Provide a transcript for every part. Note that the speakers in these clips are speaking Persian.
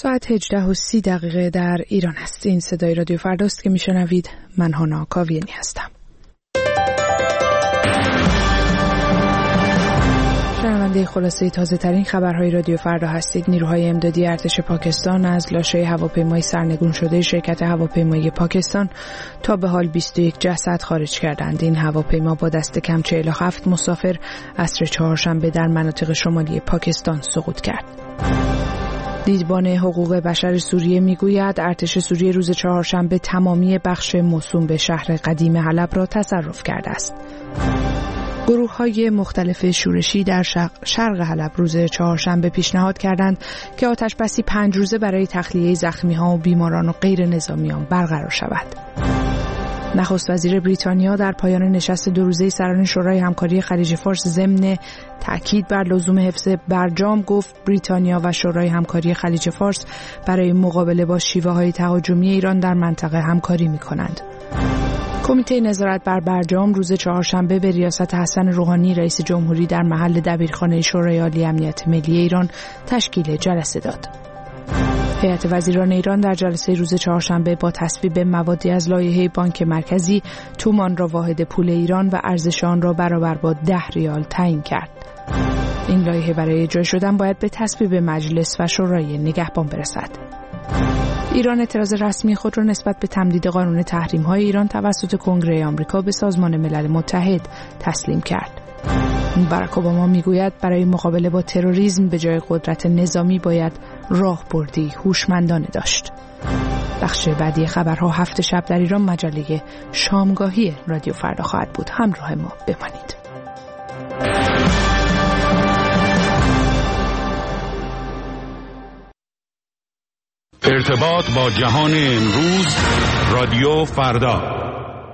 ساعت 18:30 در ایران است. این صدای رادیو فرداست که میشنوید. من هانا کاویانی هستم. شنونده خلاصه تازه ترین خبرهای رادیو فردا هستید. نیروهای امدادی ارتش پاکستان از لاشه هواپیمای سرنگون شده شرکت هواپیمایی پاکستان تا به حال 21 جسد خارج کردند. این هواپیما با دست کم 47 مسافر عصر چهارشنبه در مناطق شمالی پاکستان سقوط کرد. دیدبان حقوق بشر سوریه میگوید ارتش سوریه روز چهارشنبه تمامی بخش موسوم به شهر قدیم حلب را تصرف کرده است. گروه‌های مختلف شورشی در شرق حلب روز چهارشنبه پیشنهاد کردند که آتش‌بسی 5 روزه برای تخلیه زخمی‌ها و بیماران و غیر نظامیان برقرار شود. نخست وزیر بریتانیا در پایان نشست 2 روزه سران شورای همکاری خلیج فارس ضمن تاکید بر لزوم حفظ برجام گفت بریتانیا و شورای همکاری خلیج فارس برای مقابله با شیوه‌های تهاجمی ایران در منطقه همکاری می‌کنند. کمیته نظارت بر برجام روز چهارشنبه به ریاست حسن روحانی رئیس جمهوری در محل دبیرخانه شورای عالی امنیت ملی ایران تشکیل جلسه داد. هیئت وزیران ایران در جلسه روز چهارشنبه با تصویب موادی از لایحه بانک مرکزی تومان را واحد پول ایران و ارزش آن را برابر با 10 ریال تعیین کرد. این لایحه برای اجرا شدن باید به تصویب مجلس و شورای نگهبان برسد. ایران اعتراض رسمی خود را نسبت به تمدید قانون تحریم‌های ایران توسط کنگره آمریکا به سازمان ملل متحد تسلیم کرد. باراک اوباما میگوید برای مقابله با تروریسم به جای قدرت نظامی باید راهبردی هوشمندانه داشت. بخش بعدی خبرها هفت شب در ایران مجله شامگاهی رادیو فردا خواهد بود. همراه ما بمانید. ارتباط با جهان امروز رادیو فردا.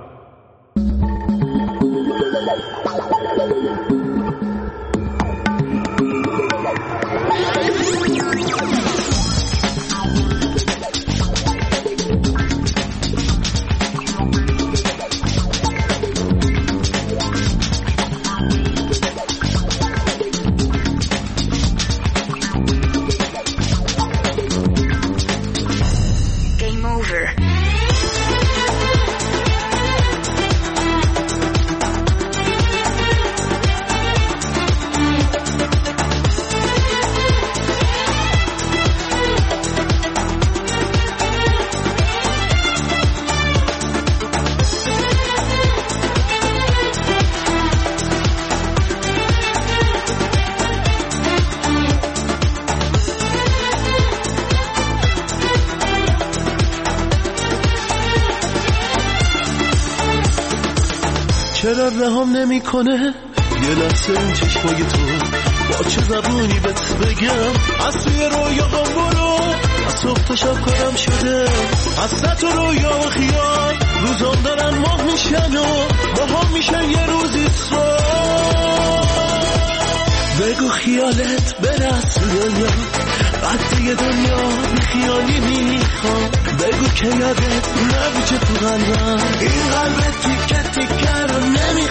چرا رهم نمی کنه یه لحظه این چشمای تو، با چه زبونی بهت بگم از توی رویاهام برو، از صبح تا شب کارم شده حسرت و رویا و خیال، روزام دارن ماه میشن و ماها میشن یه روزی سال. بگو خیالت برس دنیا قد یه دنیا بی خیالی میخوام، بگو که یادت نبیچه تو قلبم این قلبت تیکه تیکه رو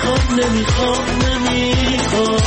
نمیخوام.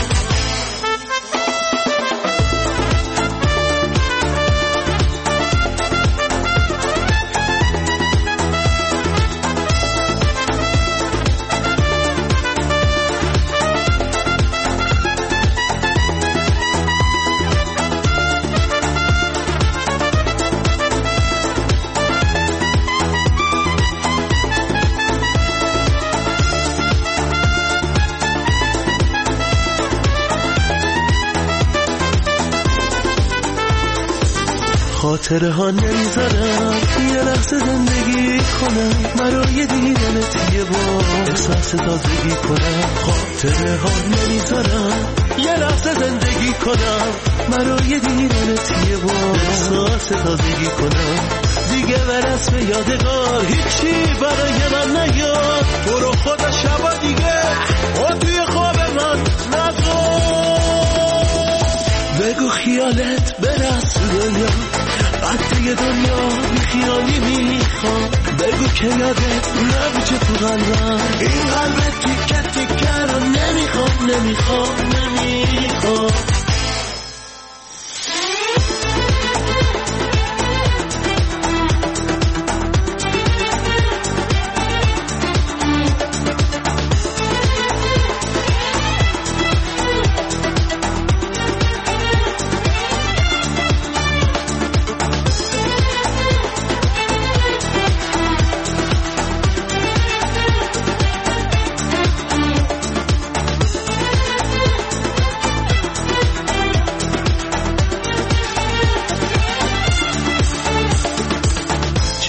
خاطره ها نمیذارم یه لحظه زندگی کنم، برای دیدنت یه بار احساس تازگی کنم. خاطره ها نمیذارم یه لحظه زندگی کنم، برای دیدنت یه بار احساس تازگی کنم. دیگه برس به یادگار هیچی برای من نیاد، برو خدا شبا دیگه و توی خواب من نذار. بگو خیالت برس دنیا قد یه دنیا بی خیالی میخوام، بگو که یادت نبیچه تو قلبم این قلبت تیکه تیکه رو نمیخوام.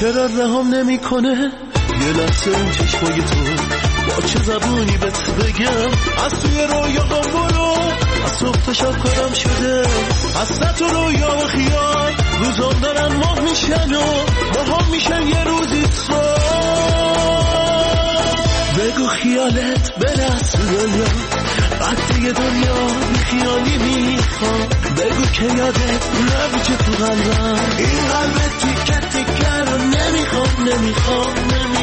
چرا رهام نمی کنه یه لحظه اون چشمای تو، با چه زبونی بهت بگم از توی رویاهام برو، از صبح تا شب کارم شده اصلا تو رویا و خیال، روزام دارن ماه میشن و ماها میشن یه روزی تو. بگو خیالت برس دنیا، وقتی دنیا خیالی میخوام، بگو که یادت نبیچه تو قلبم، این قلبت تیکه تیکه رو نمیخوام.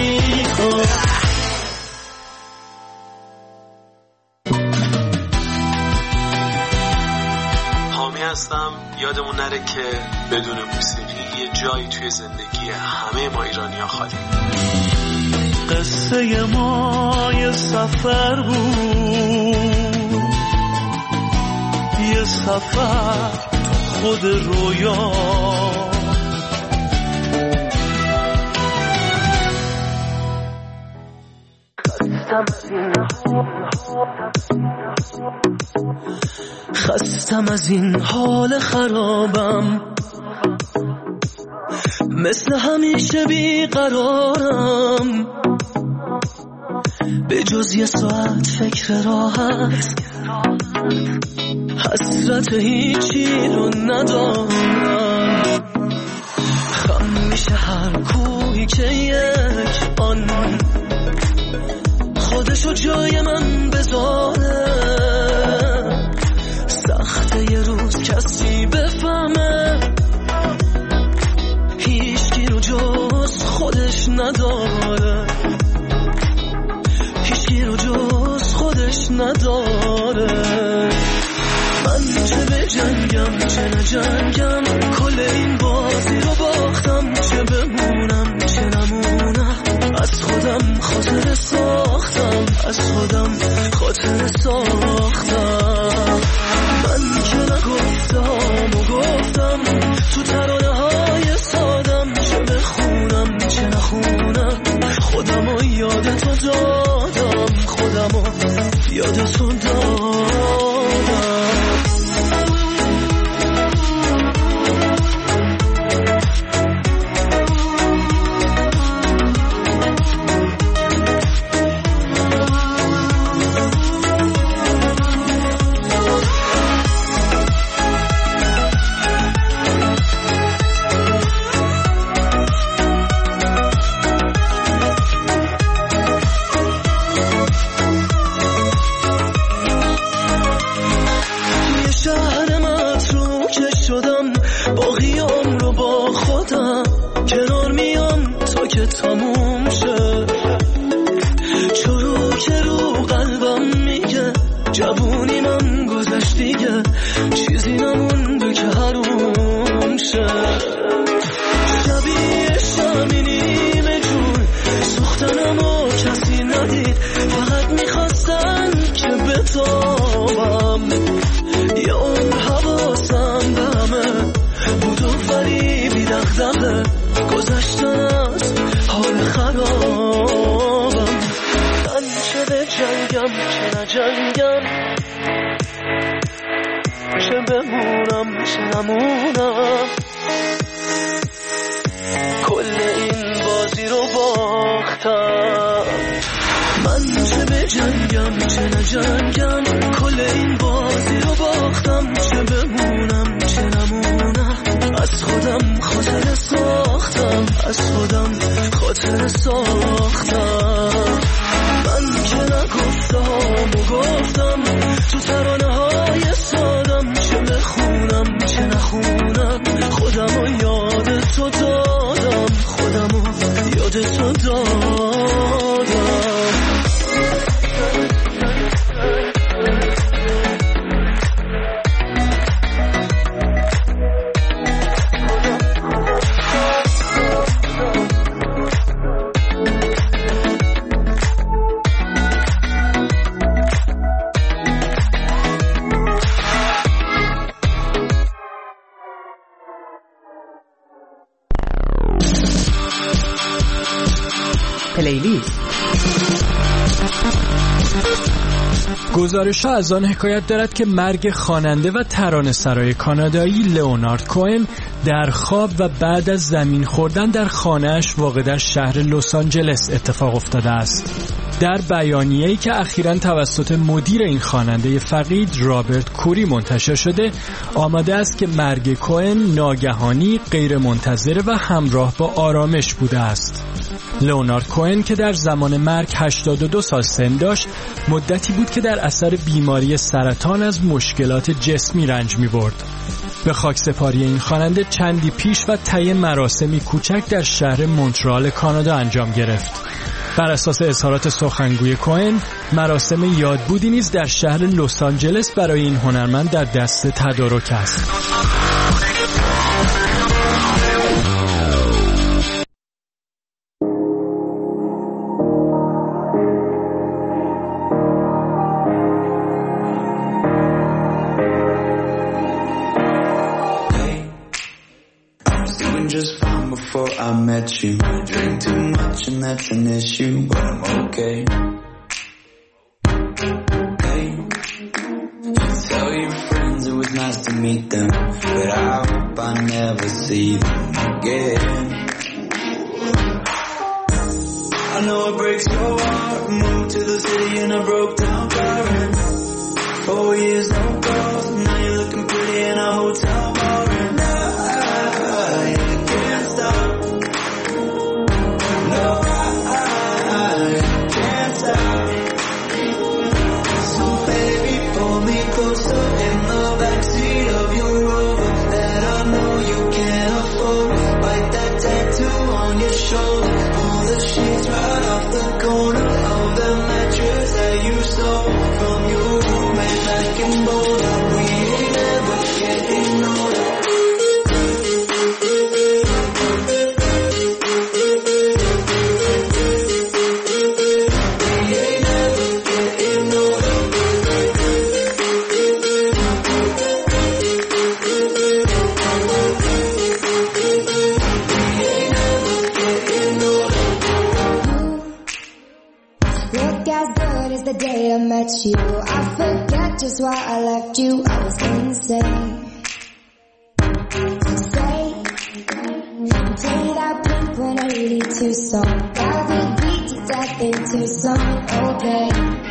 حامی هستم. یادمون نره که بدون موسیقی یه جایی توی زندگی همه ما ایرانی‌ها خالی. قصه ما یه سفر بود، یه سفر خود رویا، خستم از این حال خرابم، مثل همیشه بیقرارم، به جز یه ساعت فکر راحت، حسرت هیچی رو ندارم، خم میشه هر کوهی که یک آن خودشو جای من بذاره، سخته یه روز کسی بفهمه هیچکی رو جز خودش نداره، هیچکی رو جز خودش نداره. من چه به جنگم چه نجنگم، کل این بازی رو باختم، چه بمونم چه نمونم، از خودم خاطر ساختم، از خودم خاطر ساختم. من که نگفتم و گفتم تو ترانه های سادم، چه بخونم چه نخونم، خودم رو یاد تو دادم، خودم رو یاد تو دادم. پلیلیست. گزارش‌ها از آن حکایت دارد که مرگ خواننده و ترانه‌سرای کانادایی لئونارد کوهن در خواب و بعد از زمین خوردن در خانه‌اش واقع در شهر لس آنجلس اتفاق افتاده است. در بیانیه‌ای که اخیراً توسط مدیر این خواننده فقید رابرت کوری منتشر شده، آمده است که مرگ کوئن ناگهانی، غیر منتظره و همراه با آرامش بوده است. لئونارد کوئن که در زمان مرگ 82 سال سن داشت، مدتی بود که در اثر بیماری سرطان از مشکلات جسمی رنج می‌برد. به خاکسپاری این خواننده چندی پیش و طی مراسمی کوچک در شهر مونترال کانادا انجام گرفت. بر اساس اظهارات سخنگوی کوئن، مراسم یادبودی نیز در شهر لس آنجلس برای این هنرمند در دست تدارک است. I met you, drink too much and that's an issue, but I'm okay. Hey, you tell your friends it was nice to meet them, but I hope I never see them again. I know it breaks your heart, moved to the city in a broke down car, and 4 years no calls, now you're looking pretty in a hotel bar, and I can't stop. Closer in the backseat of your Rover that I know you can't afford. Bite that tattoo on your shoulder. Pull the sheets right off the corner of the mattress that you stole from your roommate back in Boulder. We ain't ever getting older. You, I forget just why I left you. I was insane. Say, play that Blink-182 song. That would beat to death in Tucson. Okay.